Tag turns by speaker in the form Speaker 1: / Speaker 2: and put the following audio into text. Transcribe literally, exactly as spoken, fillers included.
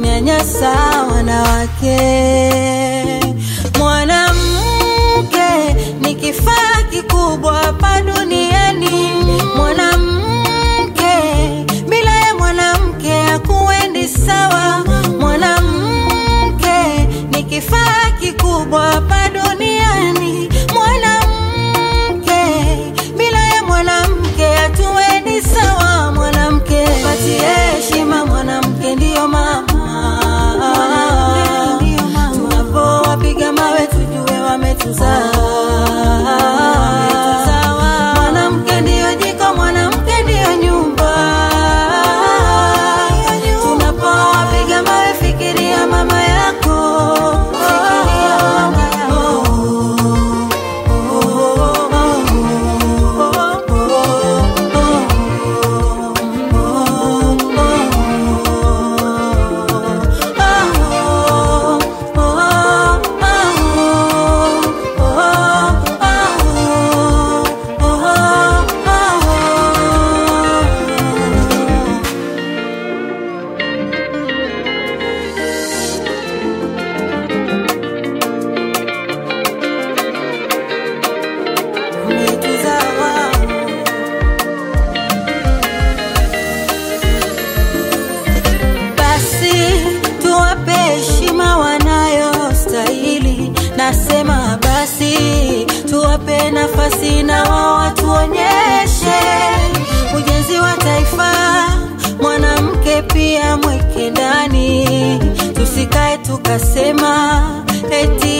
Speaker 1: kunyanyasa wanawake. Mwanamke ni kifaa kikubwa hapa duniani. Mwanamke bila ya mwanamke hakuendi sawa. Mwanamke ni kifaa kikubwa hapa duniani. Mwanamke bila ya mwanamke hatuendi sawa. Mwanamke patie heshima, mwanamke ndio mama. Tunapowapiga mawe tujue wametuzaa. Mwanamke ndio jiko, mwanamke ndio nyumba. Tunapowapiga mawe fikiria mama yako. Nasema basi tuwape nafasi na wao watuonyeshe ujenzi wa taifa. Mwanamke pia mweke ndani, tusikae tukasema eti